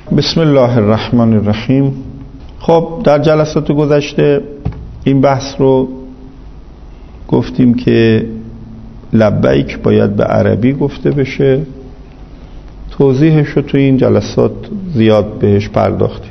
بسم الله الرحمن الرحیم. خب در جلسات گذشته این بحث رو گفتیم که لبیک باید به عربی گفته بشه. توضیحش رو تو این جلسات زیاد بهش پرداختیم.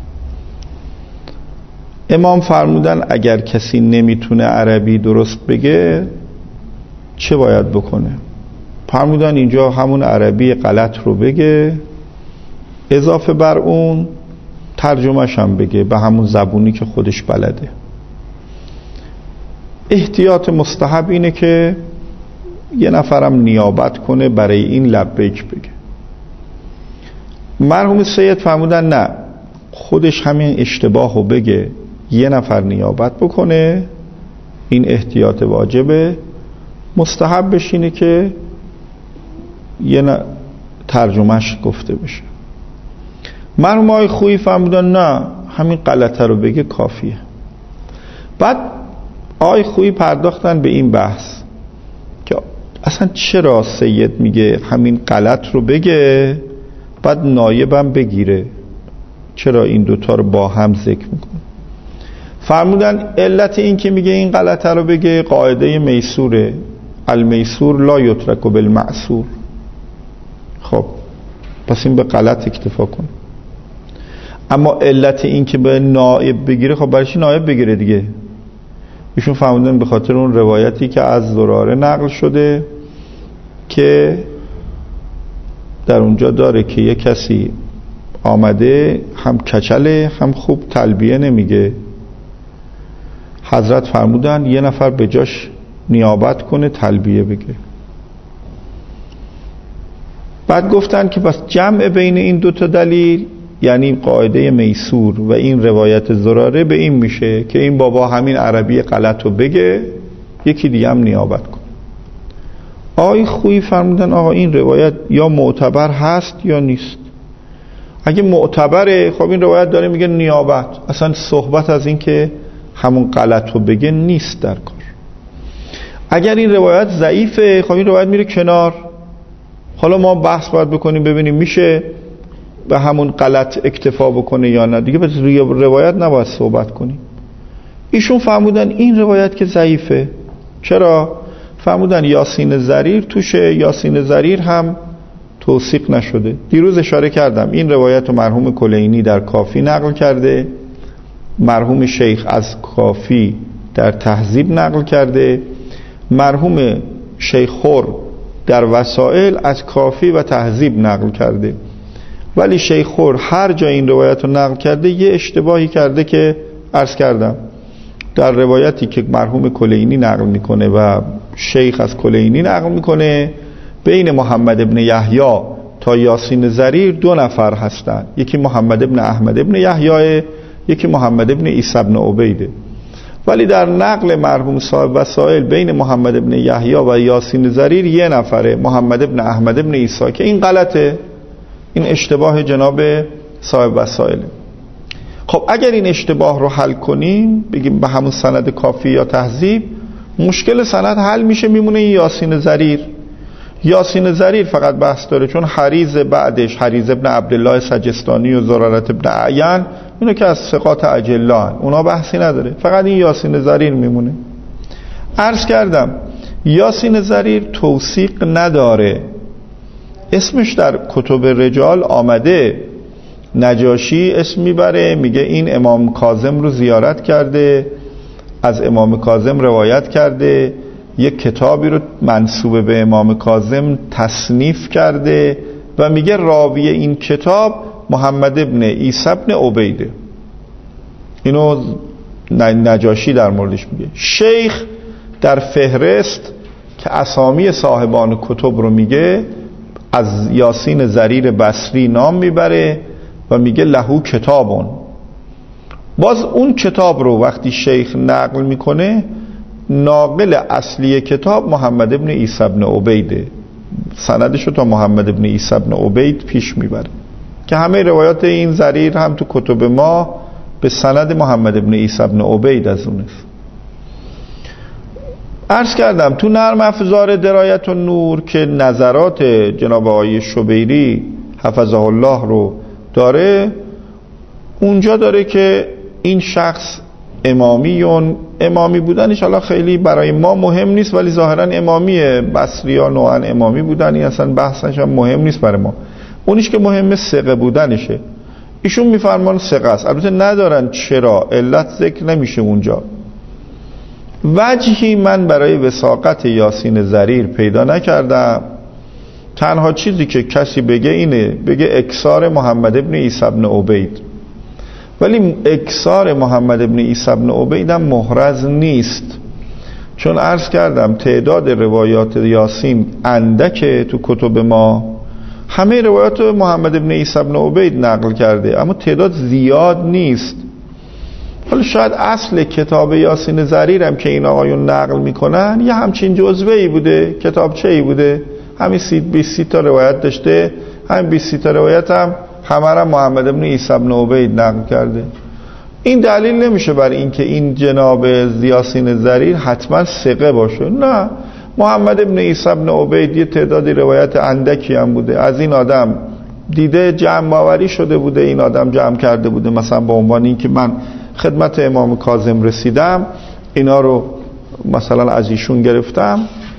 امام فرمودن اگر کسی نمیتونه عربی درست بگه چه باید بکنه؟ فرمودن اینجا همون عربی غلط رو بگه، اضافه بر اون ترجمهش هم بگه به همون زبونی که خودش بلده. احتیاط مستحب اینه که یه نفرم نیابت کنه برای این لبیک بگه. مرحوم سید فرمودن نه، خودش همین اشتباهو بگه، یه نفر نیابت بکنه، این احتیاط واجبه. مستحب بشینه که یه ترجمهش گفته بشه. مرحوم آقای خویی فرمودن نه، همین غلطه رو بگه کافیه. بعد آقای خویی پرداختن به این بحث که اصلا چرا سید میگه همین غلط رو بگه بعد نایبم بگیره، چرا این دوتا رو با هم ذکر میکنه؟ فرمودن علت این که میگه این غلطه رو بگه قاعده میسوره، المیسور لا یترک بالمعسور. خب پس این به غلط اکتفا کنه. اما علت این که به نائب بگیره، خب برای چی نائب بگیره دیگه؟ ایشون فرمودن به خاطر اون روایتی که از زراره نقل شده که در اونجا داره که یک کسی آمده هم کچله هم خوب تلبیه نمیگه. حضرت فرمودن یه نفر به جاش نیابت کنه تلبیه بگه. بعد گفتن که پس جمع بین این دوتا دلیل یعنی قاعده میسور و این روایت زراره به این میشه که این بابا همین عربی غلط رو بگه، یکی دیگه هم نیابت کنه. آقای خویی فرمودن آقا این روایت یا معتبر هست یا نیست. اگه معتبره خب این روایت داره میگه نیابت، اصلا صحبت از این که همون غلط رو بگه نیست در کار. اگر این روایت ضعیفه خب این روایت میره کنار. حالا ما بحث باید بکنیم ببینیم میشه به همون غلط اکتفا بکنه یا نه، دیگه به روایت نباید صحبت کنیم. ایشون فرمودن این روایت که ضعیفه. چرا؟ فرمودن یاسین زریر توشه، یاسین زریر هم توثیق نشده. دیروز اشاره کردم این روایت رو مرحوم کلینی در کافی نقل کرده، مرحوم شیخ از کافی در تهذیب نقل کرده، مرحوم شیخ خور در وسائل از کافی و تهذیب نقل کرده. ولی شیخ خور هر جا این روایت رو نقل کرده یه اشتباهی کرده که عرض کردم. در روایتی که مرحوم کلینی نقل میکنه و شیخ از کلینی نقل میکنه، بین محمد ابن یحیی تا یاسین زریر 2 نفر هستن، یکی محمد ابن احمد ابن یحیی، یکی محمد ابن عیسی ابن عبیده. ولی در نقل مرحوم صاحب وسائل بین محمد ابن یحیی و یاسین زریر 1 نفره، محمد ابن احمد ابن عیسی، که این غلطه. این اشتباه جناب صاحب وسائل. خب اگر این اشتباه رو حل کنیم بگیم به همون سند کافی یا تهذیب، مشکل سند حل میشه، میمونه یاسین زریر. یاسین زریر فقط بحث داره چون حریز بعدش حریز ابن عبدالله سجستانی و زرارت ابن اعین اینو که از ثقات اجلا هن. اونا بحثی نداره، فقط این یاسین زریر میمونه. عرض کردم یاسین زریر توثیق نداره، اسمش در کتب رجال آمده. نجاشی اسم میبره میگه این امام کاظم رو زیارت کرده، از امام کاظم روایت کرده، یک کتابی رو منسوب به امام کاظم تصنیف کرده و میگه راوی این کتاب محمد ابن عیسی ابن عبیده. اینو نجاشی در موردش میگه. شیخ در فهرست که اسامی صاحبان کتب رو میگه از یاسین زریر بصری نام میبره و میگه لهو کتابون. باز اون کتاب رو وقتی شیخ نقل میکنه، ناقل اصلی کتاب محمد ابن عیسی ابن عبیده، سندشو تا محمد ابن عیسی ابن عبید پیش میبره که همه روایات این زریر هم تو کتب ما به سند محمد ابن عیسی ابن عبید از اون است. عرض کردم تو نرم افزار درایت النور که نظرات جناب آقای شبیری حفظه الله رو داره اونجا داره که این شخص امامی بودنش حالا خیلی برای ما مهم نیست، ولی ظاهرا امامیه، بصری‌ها نوعا امامی بودن، این اصلا بحثش هم مهم نیست برای ما. اونیش که مهمه ثقه بودنشه. ایشون میفرمان ثقه است. البته ندارن چرا، علت ذکر نمیشه اونجا. وجهی من برای وثاقت یاسین ضریر پیدا نکردم. تنها چیزی که کسی بگه اینه، بگه اکثار محمد ابن عیسی ابن عبید، ولی اکثار محمد ابن عیسی ابن عبید هم محرز نیست، چون عرض کردم تعداد روایات یاسین اندکه تو کتب ما. همه روایات محمد ابن عیسی ابن عبید نقل کرده، اما تعداد زیاد نیست. حالا شاید اصل کتاب یاسین ضریر هم که این آقایون نقل میکنن یه همچین جزوه‌ای بوده، کتابچه‌ای بوده، همین 20 تا روایت داشته، همین 20 تا روایت هم همه را محمد ابن عیسی ابن عبید نقل کرده. این دلیل نمیشه بر این که این جناب یاسین ضریر حتما ثقه باشه. نه، محمد ابن عیسی ابن عبید یه تعدادی روایت اندکی هم بوده، از این آدم دیده جمع آوری شده بوده، این آدم جمع کرده بوده، مثلا با عنوان این که من خدمت امام کاظم رسیدم، اینا رو مثلا از ایشون گرفتم.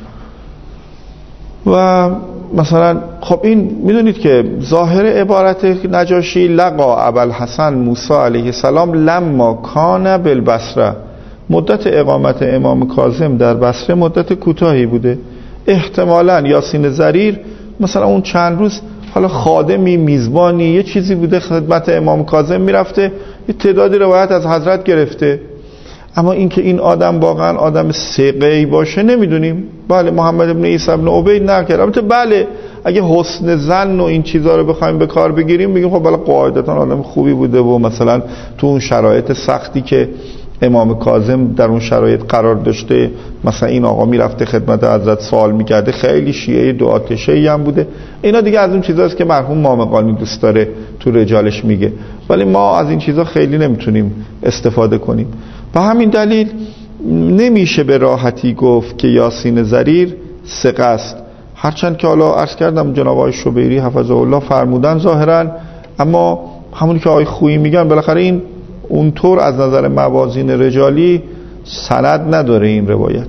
و مثلا خب این میدونید که ظاهر عبارت نجاشی لقا ابوالحسن موسی علیه السلام لما کان بالبصره، مدت اقامت امام کاظم در بصره مدت کوتاهی بوده. احتمالاً یاسین ضریر مثلا اون چند روز حالا خادمی، میزبانی، یه چیزی بوده، خدمت امام کاظم میرفته، یه تعدادی روایت از حضرت گرفته. اما اینکه این آدم واقعا آدم ثقه‌ای باشه نمیدونیم. بله محمد ابن عیسی ابن عبید نقل کرد. البته بله اگه حسن ظن و این چیزا رو بخوایم به کار بگیریم میگیم خب بله قاعدتاً آدم خوبی بوده و مثلا تو اون شرایط سختی که امام کاظم در اون شرایط قرار داشته، مثلا این آقا میرفته خدمت حضرت سوال میکرده، خیلی شیعه دو آتشه‌ای هم بوده. اینا دیگه از اون چیزاست که مرحوم مامقانی دوست داره تو رجالش میگه، ولی ما از این چیزا خیلی نمیتونیم استفاده کنیم. به همین دلیل نمیشه به راحتی گفت که یاسین ضریر ثقه است، هرچند که حالا عرض کردم جناب آقای شبیری حفظه الله فرمودن ظاهرا، اما همونی که آقای خویی میگن بالاخره این اونطور از نظر موازین رجالی سند نداره این روایت.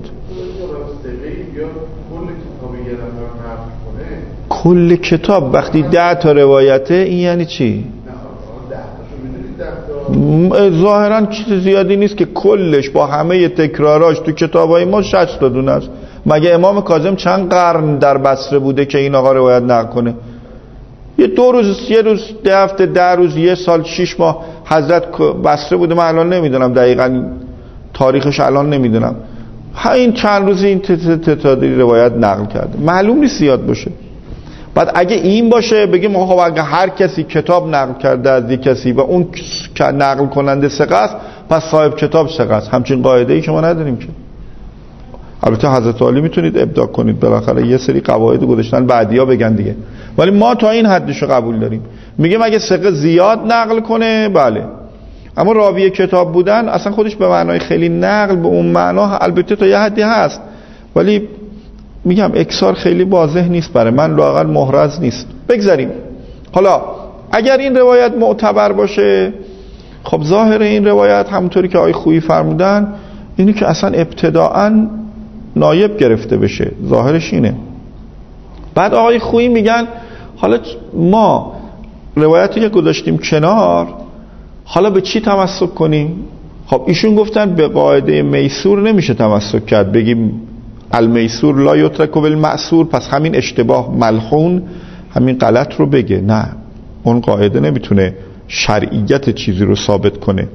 کل کتاب وقتی 10 تا روایته این یعنی چی؟ ظاهرا چیز زیادی نیست که کلش با همه تکراراش تو کتابای ما 60 تا دونه است. مگه امام کاظم چند قرن در بصره بوده که این آقا روایت نقل کنه؟ یه 2 روز، یه روز، 2 هفته، 10 روز، 1 سال، 6 ماه حضرت بصره بوده. من الان نمیدونم دقیقاً تاریخش، الان نمیدونم. این چند روزی این تعدادی روایت نقل کرده، معلوم نیست زیاد باشه. بعد اگه این باشه بگیم خب اگه هر کسی کتاب نقل کرده از یک کسی و اون نقل کننده ثقه است، پس صاحب کتاب ثقه است. همچین قاعده‌ای که ما نداریم که. البته حضرت علی میتونید ابداع کنید، بالاخره یه سری قواعد گذاشتن بعدیا بگن دیگه، ولی ما تا این حدشو قبول داریم. میگیم اگه ثقه زیاد نقل کنه بله، اما راوی کتاب بودن اصلا خودش به معنای خیلی نقل به اون معنا البته تا یه حدی هست، ولی میگم اکثار خیلی واضح نیست برای من، لااقل محرز نیست. بگذاریم. حالا اگر این روایت معتبر باشه، خب ظاهر این روایت همونطوری که آقای خویی فرمودن اینی که اصلا ابتداءً نایب گرفته بشه، ظاهرش اینه. بعد آقای خویی میگن حالا ما روایتی که گذاشتیم کنار، حالا به چی تمسک کنیم؟ خب ایشون گفتن به قاعده میسور نمیشه تمسک کرد، بگیم المیسور لا یترک بالمأسور، پس همین اشتباه ملحون، همین غلط رو بگه. نه، اون قاعده نمیتونه شرعیت چیزی رو ثابت کنه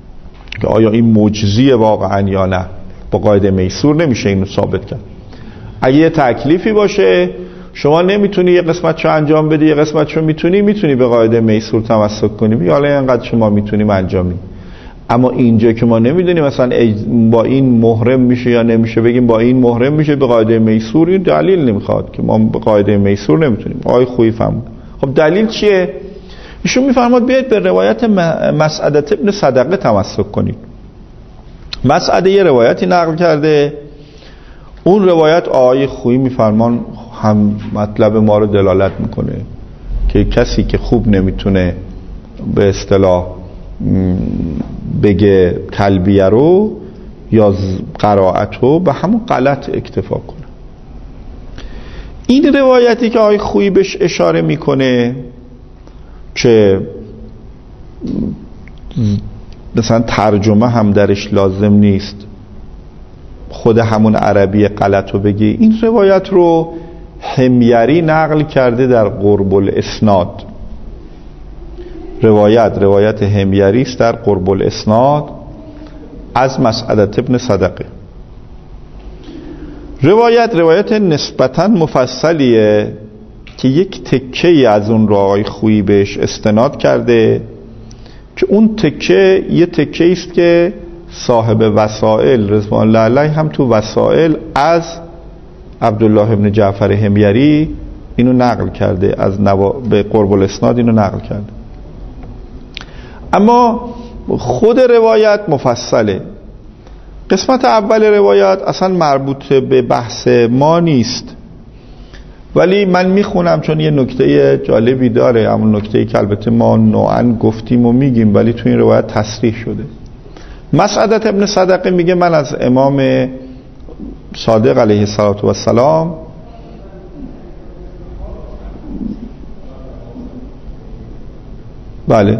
که آیا این معجزیه واقعا یا نه. با قاعده میسور نمیشه اینو ثابت کرد. اگه یه تکلیفی باشه شما نمیتونی یه قسمتشو انجام بدی، یه قسمتشو میتونی به قاعده میسور تمسک کنی، حالا اینقدر شما میتونیم انجام بدیم. اما اینجا که ما نمیدونیم مثلا با این محرم میشه یا نمیشه، بگیم با این محرم میشه به قاعده میسور، این دلیل نمیخواد که ما به قاعده میسور نمیتونیم. آقای خویی فهمود. خب دلیل چیه؟ ایشون میفرماد بیاید به روایت مسعده ابن صدقه تمسک کنید. مسعده یه روایتی نقل کرده، اون روایت آقای خویی میفرمان هم مطلب ما رو دلالت میکنه که کسی که خوب نمیتونه به اصطلاح بگه تلبیه رو یا قرائت رو به همون غلط اکتفا کنه. این روایتی که آقای خویی بهش اشاره میکنه که مثلا ترجمه هم درش لازم نیست، خود همون عربی غلط رو بگی، این روایت رو حمیری نقل کرده در قرب الاسناد. روایت حمیری است در قرب الاسناد از مسعدة ابن صدقه. روایت نسبتاً مفصلیه که یک تکه از اون رو آقای خویی بهش استناد کرده که اون تکه یه تکه است که صاحب وسائل رضوان الله علیه هم تو وسائل از عبدالله ابن جعفر حمیری اینو نقل کرده، از به قرب الاسناد اینو نقل کرده. اما خود روایت مفصله. قسمت اول روایت اصلا مربوط به بحث ما نیست، ولی من میخونم چون یه نکته جالبی داره، همون نکته‌ای که البته ما نوعاً گفتیم و میگیم ولی تو این روایت تصریح شده. مسعدة ابن صدقه میگه من از امام صادق علیه السلام بله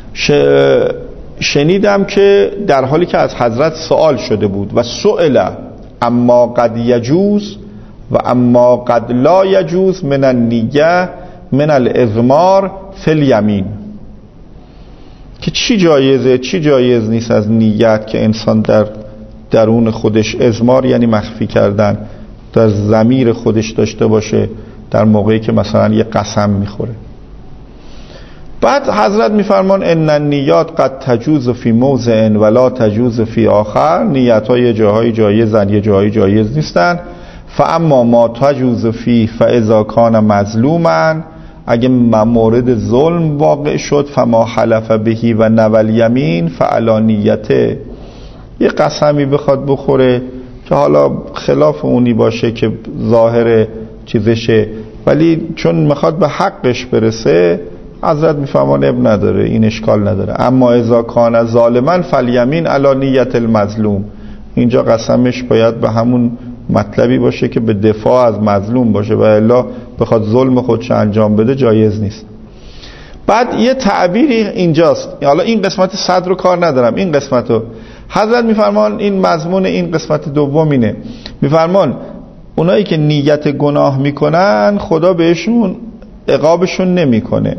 شنیدم که در حالی که از حضرت سوال شده بود و سئل اما قد یجوز و اما قد لا یجوز من النیه من الاضمار فی الیمین، که چی جایزه چی جایز نیست از نیت که انسان در درون خودش اضمار یعنی مخفی کردن در ضمیر خودش داشته باشه در موقعی که مثلا یه قسم میخوره. بعد حضرت میفرمان ان النیات قد تجوز فی موضع ولا تجوز فی آخر، نیت ها یه جاهای جایزن یه جاهای جایز نیستن. فاما ما تجوز فی فاذا کان مظلوما، اگه مورد ظلم واقع شد فما حلف بهی و نول یمین فعلی نیته، یه قسمی بخواد بخوره که حالا خلاف اونی باشه که ظاهر چیزشه ولی چون میخواد به حقش برسه حضرت میفهمان اب نداره، این اشکال نداره. اما اذا کان ظالما فالیمین علی نیت المظلوم، اینجا قسمش باید به همون مطلبی باشه که به دفاع از مظلوم باشه و الا بخواد ظلم خودش انجام بده جایز نیست. بعد یه تعبیری اینجاست، حالا این قسمت صدر رو کار ندارم، این قسمت رو حضرت میفرمان این مضمون این قسمت دوم اینه، میفرمان اونایی که نیت گناه میکنن خدا بهشون عقابشون نمیکنه،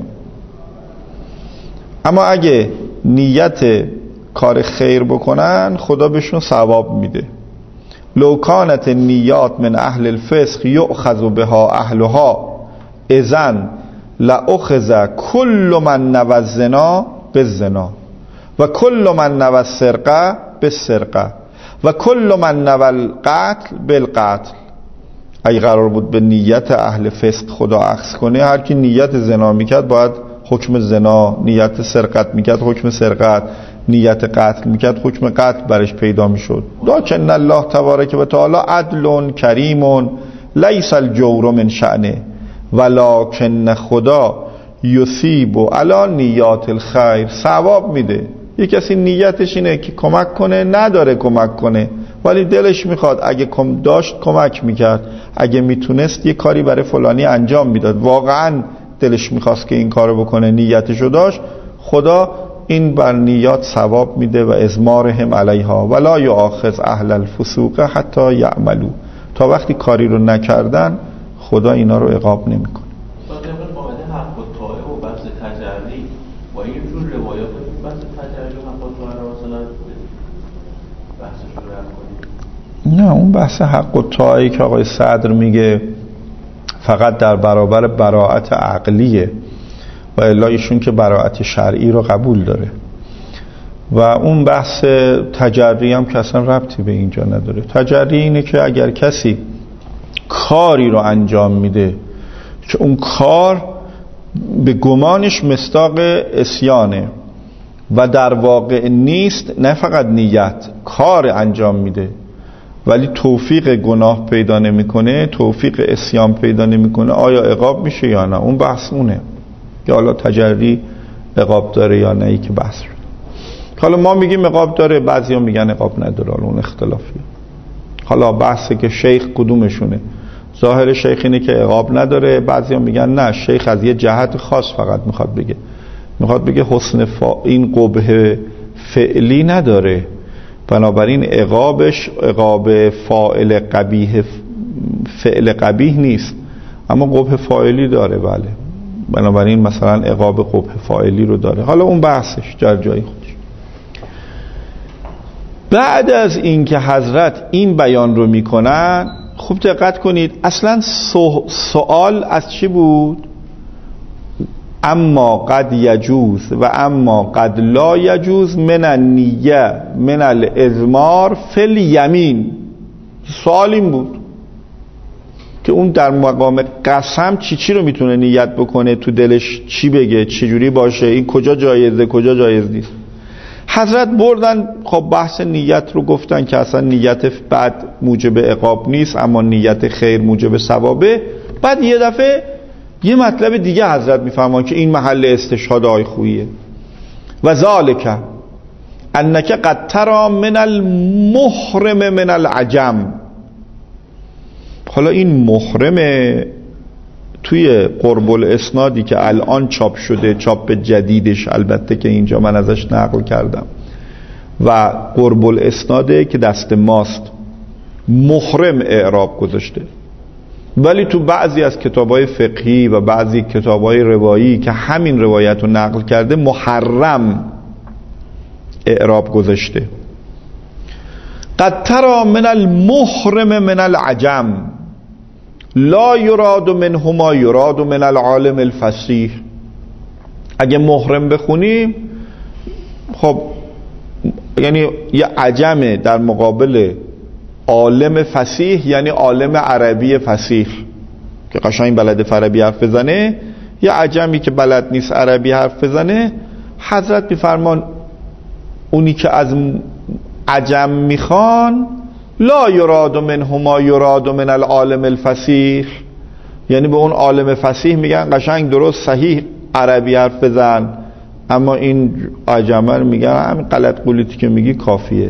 اما اگه نیت کار خیر بکنن خدا بهشون ثواب میده. لو کانت نیات من اهل الفسق یؤخذ بها اهلها اذن لاخذ کل من نوى الزنا بالزنا و کل من نوى السرقه بالسرقه و کل من نوى القتل بالقتل. اگه قرار بود به نیت اهل فسق خدا اخذ کنه، هر کی نیت زنا میکرد باید حکم زنا، نیت سرقت میکرد حکم سرقت، نیت قتل میکرد حکم قتل برش پیدا میشد. لکن الله تبارک و تعالی عدل کریم لیس الجور من شأنه ولکن خدا یصیب علی نیات الخیر، ثواب میده. یک کسی نیتش اینه که کمک کنه نداره کمک کنه ولی دلش میخواد اگه داشت کمک میکرد، اگه میتونست یه کاری برای فلانی انجام میداد، واقعا دلش میخواست که این کارو بکنه نیتشو داشت، خدا این بر نیات ثواب میده و ازمارهم علیها ولا یؤاخذ اهل الفسوق حتی یعملوا، تا وقتی کاری رو نکردن خدا اینا رو عقاب نمیکنه. حق و طاعه و بحث تجری با این جور روایات بحث تجری و حق و طاعه رو مثلا بحثش رو رد کنیم؟ نه، اون بحث حق و طاعه‌ای که آقای صدر میگه فقط در برابر براءت عقلیه و الا ایشون که براءت شرعی رو قبول داره و اون بحث تجری هم که اصلا ربطی به اینجا نداره. تجری اینه که اگر کسی کاری رو انجام میده که اون کار به گمانش مصداق عصیانه و در واقع نیست، نه فقط نیت، کار انجام میده ولی توفیق گناه پیدا نمیکنه، توفیق عصیان پیدا نمیکنه، آیا عقاب میشه یا نه؟ اون بحث اونه که حالا تجری عقاب داره یا نه ای که بحث شد. حالا ما میگیم عقاب داره، بعضیا میگن عقاب نداره، حالا اون اختلافیه. حالا بحثه که شیخ کدومشونه. ظاهر شیخ اینه که عقاب نداره، بعضیا میگن نه، شیخ از یه جهت خاص فقط میخواد بگه حسن این قبح فعلی نداره، بنابراین عقابش عقاب فاعل قبیح، فعل قبیح نیست، اما قبح فاعلی داره. بله، بنابراین مثلا عقاب قبح فاعلی رو داره. حالا اون بحثش در جای خودش. بعد از این که حضرت این بیان رو میکنن، خوب دقت کنید، اصلا سوال از چی بود؟ اما قد یجوز و اما قد لا یجوز من النیه من الاضمار فی الیمین. سوال این بود که اون در مقام قسم چی رو میتونه نیت بکنه، تو دلش چی بگه، چی جوری باشه، این کجا جایزه کجا جایز نیست. حضرت بردن خب بحث نیت رو گفتن که اصلا نیت بد موجب عقاب نیست، اما نیت خیر موجب ثوابه. بعد یه دفعه یه مطلب دیگه حضرت میفهمن که این محل استشهاد آی خوییه. و ذالک انک قد ترى من المحرم من العجم. حالا این محرم توی قرب الاسنادی که الان چاپ شده، چاپ جدیدش البته که اینجا من ازش نقل کردم، و قرب الاسناده که دست ماست، محرم اعراب گذاشته، ولی تو بعضی از کتابای فقهی و بعضی کتابای روایی که همین روایت رو نقل کرده محرم اعراب گذاشته. قد ترى من المحرم من العجم لا یراد منهما یراد من العالم الفصیح. اگه محرم بخونیم خب یعنی یه عجمه در مقابل عالم فصیح، یعنی عالم عربی فصیح که قشنگ بلد عربی حرف بزنه، یه عجمی که بلد نیست عربی حرف بزنه. حضرت میفرمان اونی که از عجم میخوان لا یراد منهما یراد من العالم الفصیح، یعنی به اون عالم فصیح میگن قشنگ درست صحیح عربی حرف بزن، اما این عجمه میگن همین غلط قولیتی که میگی کافیه،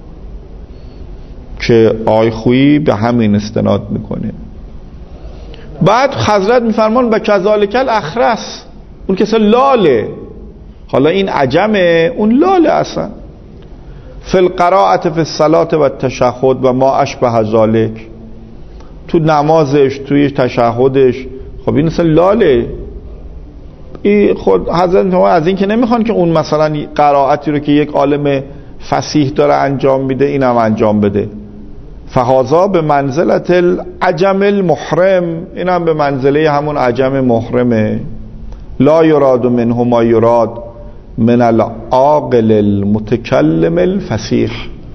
که آی خویی به همین استناد میکنه. بعد حضرت میفرمان و کذالک الاخرس، اون کسا لاله. حالا این عجمه، اون لاله اصلا. فی القراءة فی الصلاة و التشهد و ما اشبه ذالک، تو نمازش، توی تشهدش، خب این اصلا لاله. این خود حضرت از این که نمیخوان که اون مثلا قرائتی رو که یک عالم فصیح داره انجام میده اینم انجام بده. فهذا به منزلت العجم المحرم، اینم به منزله همون عجم محرمه. لا یراد منه ما یراد من العاقل المتکلم الفصیح.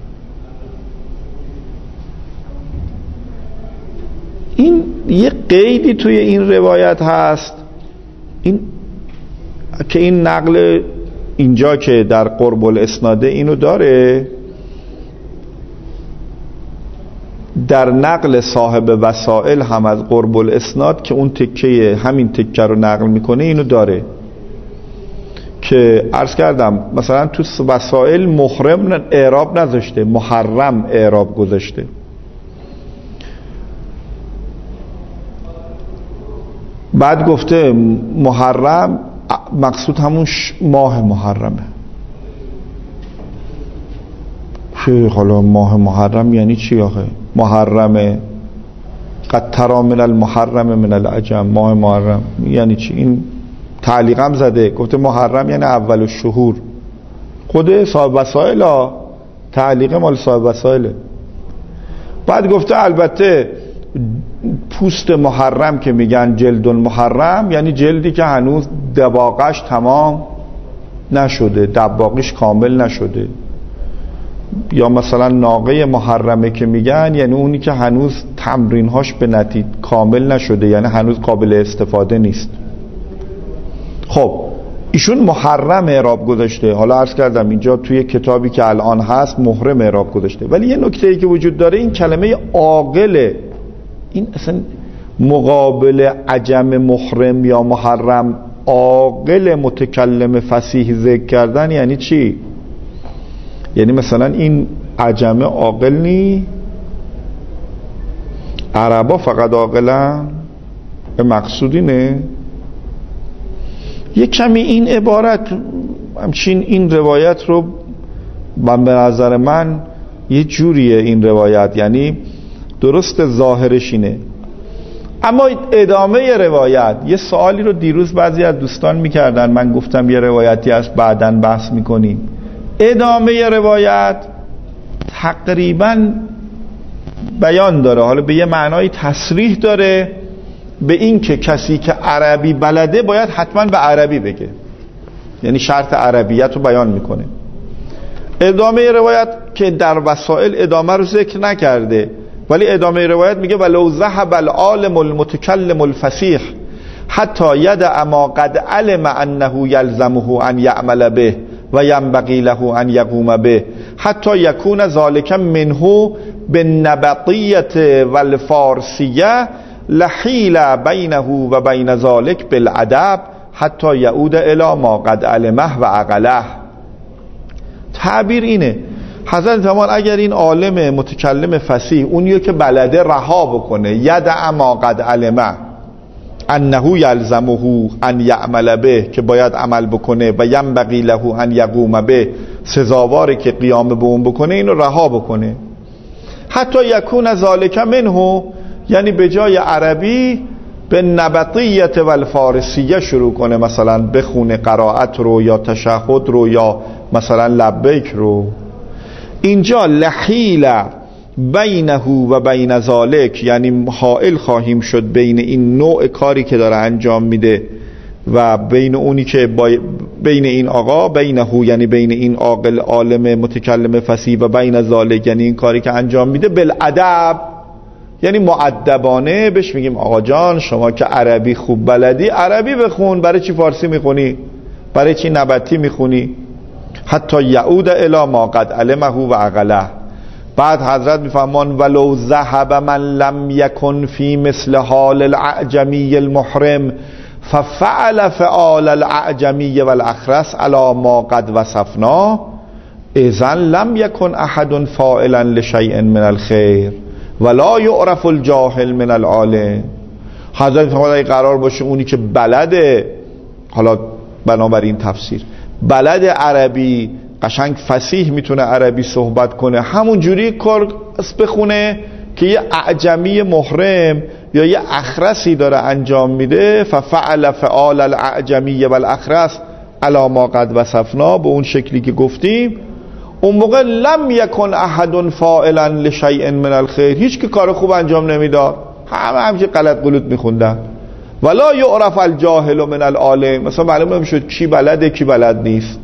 این یه قیدی توی این روایت هست، این که این نقل اینجا که در قرب الاسناده اینو داره، در نقل صاحب وسائل هم از قرب الاسناد که اون تکه همین تکه رو نقل میکنه اینو داره که عرض کردم مثلا تو وسائل محرم اعراب نذاشته، محرم اعراب گذاشته. بعد گفته محرم مقصود همون ماه محرمه. چه حالا ماه محرم یعنی چی آخه؟ محرمه قد ترى من المحرم من العجم، ماه محرم یعنی چی؟ این تعلیقم زده گفته محرم یعنی اول الشهور. خود صاحب وسائل تعلیق مال صاحب وسائله. بعد گفته البته پوست محرم که میگن جلد المحرم یعنی جلدی که هنوز دباغش تمام نشده، دباغش کامل نشده. یا مثلا ناقه محرمه که میگن یعنی اونی که هنوز تمرینهاش به نتیجه کامل نشده، یعنی هنوز قابل استفاده نیست. خب ایشون محرم اعراب گذاشته. حالا عرض کردم اینجا توی کتابی که الان هست محرم اعراب گذاشته، ولی یه نکته‌ای که وجود داره این کلمه عاقله، این اصلا مقابل عجم محرم یا محرم عاقل متکلم فصیح ذکر کردن یعنی چی؟ یعنی مثلا این عجمه عاقل نی؟ عربا فقط عاقلن؟ به مقصود اینه؟ یک کمی این عبارت همچین این روایت رو به نظر من یه جوریه این روایت، یعنی درست ظاهرش اینه، اما ادامه روایت، یه سوالی رو دیروز بعضی از دوستان میکردن، من گفتم یه روایتی هست بعداً بحث میکنیم. ادامه روایت تقریباً بیان داره، حالا به یه معنای تصریح داره به این که کسی که عربی بلده باید حتما به عربی بگه، یعنی شرط عربیت رو بیان میکنه. ادامه روایت که در وسائل ادامه رو ذکر نکرده، ولی ادامه روایت میگه ولو ذهب العالم المتکلم الفصیح حتی یدع ما قد علم انه یلزمه ان یعمل به و ینبغی له ان یقوم به حتی یکون ذلک منه بالنبطیة والفارسیة لحیل بینه و بین ذلک بالادب حتی یعود الی ما قد علمه و عقله. تعبیر اینه حضرت فرمان اگر این عالم متکلم فصیح اونیو که بلده رها بکنه، یدع ما قد علمه انه یلزمه ان یعمل به، که باید عمل بکنه، و ینبغی له ان یقوم به، سزاواره که قیام به اون بکنه، اینو رها بکنه. حتی یکون ذالک منه، یعنی به جای عربی به نبطیت و الفارسیه شروع کنه، مثلا بخونه قرائت رو یا تشهد رو یا مثلا لبیک رو. اینجا لحیل بینه و بین ذالک، یعنی حائل خواهیم شد بین این نوع کاری که داره انجام میده و بین اونی که بین این آقا، بینه یعنی بین این عاقل عالم متکلم فصیح و بین ذالک یعنی این کاری که انجام میده، بالادب یعنی مؤدبانه بهش میگیم آقا جان شما که عربی خوب بلدی عربی بخون، برای چی فارسی میخونی؟ برای چی نبطی میخونی؟ حتی یعود الی ما قد علمه و عقله. بعد حضرت میفهمان ولو ذهب من لم یکن فی مثل حال الاعجمی المحرم ففعل فعال الاعجمی والاخرس علی ما قد وصفنا اذن لم یکن احد فاعلا لشیء من الخیر ولا یعرف الجاهل من العالم. حضرت میفهمان اگه قرار باشه اونی که بلده، حالا بنابراین تفسیر، بلد عربی قشنگ فصیح میتونه عربی صحبت کنه، همون جوری کار بخونه که یه اعجمی محرم یا یه اخرسی داره انجام میده، ففعل فعال الاعجمی والاخرس علی ما قد وصفنا، به اون شکلی که گفتیم، اون موقع لم یکن احد فاعلا لشیء من الخیر، هیچ که کار خوب انجام نمیداد، همه غلط قلوت میخوندن. ولا یعرف الجاهل من العالم، مثلا معلوم نمیشد کی بلده کی بلد نیست.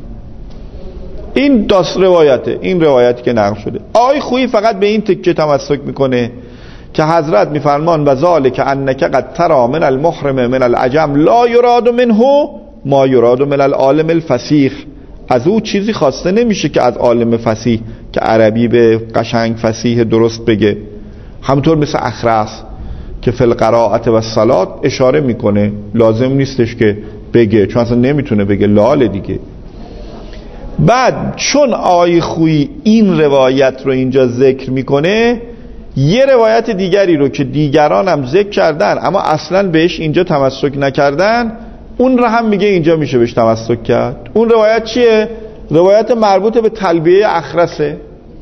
این داست روایته، این روایتی که نقل شده. آقای خویی فقط به این تکه تمسک میکنه که حضرت میفرمان و ذالک انک قد ترى من المحرم من العجم لا یراد منه ما یراد من العالم الفصیح، از او چیزی خواسته نمیشه که از عالم فصیح که عربی به قشنگ فصیح درست بگه. همونطور مثل اخرس که فی القراءة و الصلاة اشاره میکنه، لازم نیستش که بگه چون اصلا نمیتونه بگه، لال دیگه. بعد چون آقای خویی این روایت رو اینجا ذکر میکنه، یه روایت دیگری رو که دیگران هم ذکر کردن اما اصلا بهش اینجا تمسک نکردن، اون رو هم میگه اینجا میشه بهش تمسک کرد. اون روایت چیه؟ روایت مربوط به تلبیه اخرسه.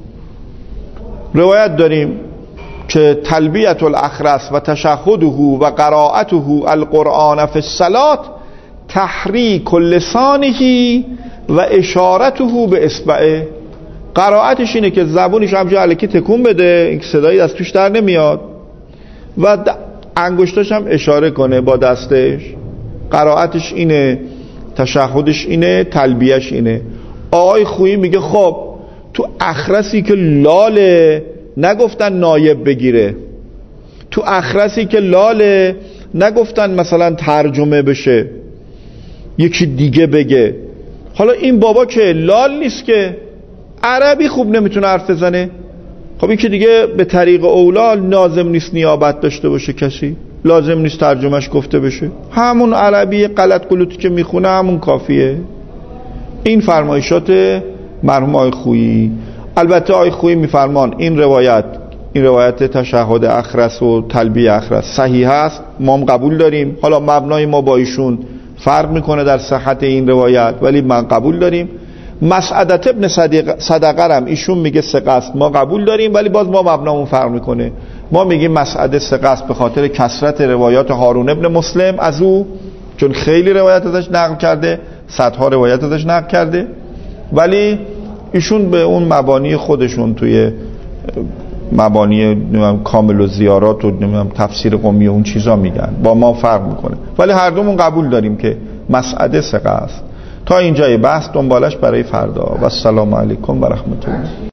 روایت داریم که تلبیت الاخرس و تشهده و قراءته القرآن فی الصلاة تحریک لسانه و اشارته به اصبعه. قراءتش اینه که زبونش همجا الکی تکون بده، این صدایی از توش در نمیاد، و انگشتاش هم اشاره کنه با دستش. قراءتش اینه، تشهدش اینه، تلبیهش اینه. آقای خویی میگه خب تو اخرسی که لاله نگفتن نایب بگیره، تو اخرسی که لاله نگفتن مثلا ترجمه بشه یکی دیگه بگه. حالا این بابا که لال نیست که عربی خوب نمیتونه حرف بزنه، خب این که دیگه به طریق اولا لازم نیست نیابت داشته باشه کسی. لازم نیست ترجمهش گفته بشه، همون عربی غلط غلوطی که میخونه همون کافیه. این فرمایشات مرحوم آقای خویی. البته آقای خویی میفرمان این روایت تشهد اخرس و تلبیه اخرس صحیح است، ما هم قبول داریم. حالا مبنای ما با ایشون فرق میکنه در صحت این روایت، ولی من قبول داریم. مسعدت ابن صدقه هم ایشون میگه ثقه است، ما قبول داریم، ولی باز ما مبنامون فرق میکنه. ما میگیم مسعده ثقه است به خاطر کثرت روایات هارون ابن مسلم از او، چون خیلی روایت ازش نقل کرده، صدها روایت ازش نقل کرده، ولی ایشون به اون مبانی خودشون توی مبانی کامل و زیارات و تفسیر قمی و اون چیزا میگن، با ما فرق میکنه، ولی هر دومون قبول داریم که مسعده ثقه است. تا اینجای بحث، دنبالش برای فردا. و السلام علیکم و رحمت الله.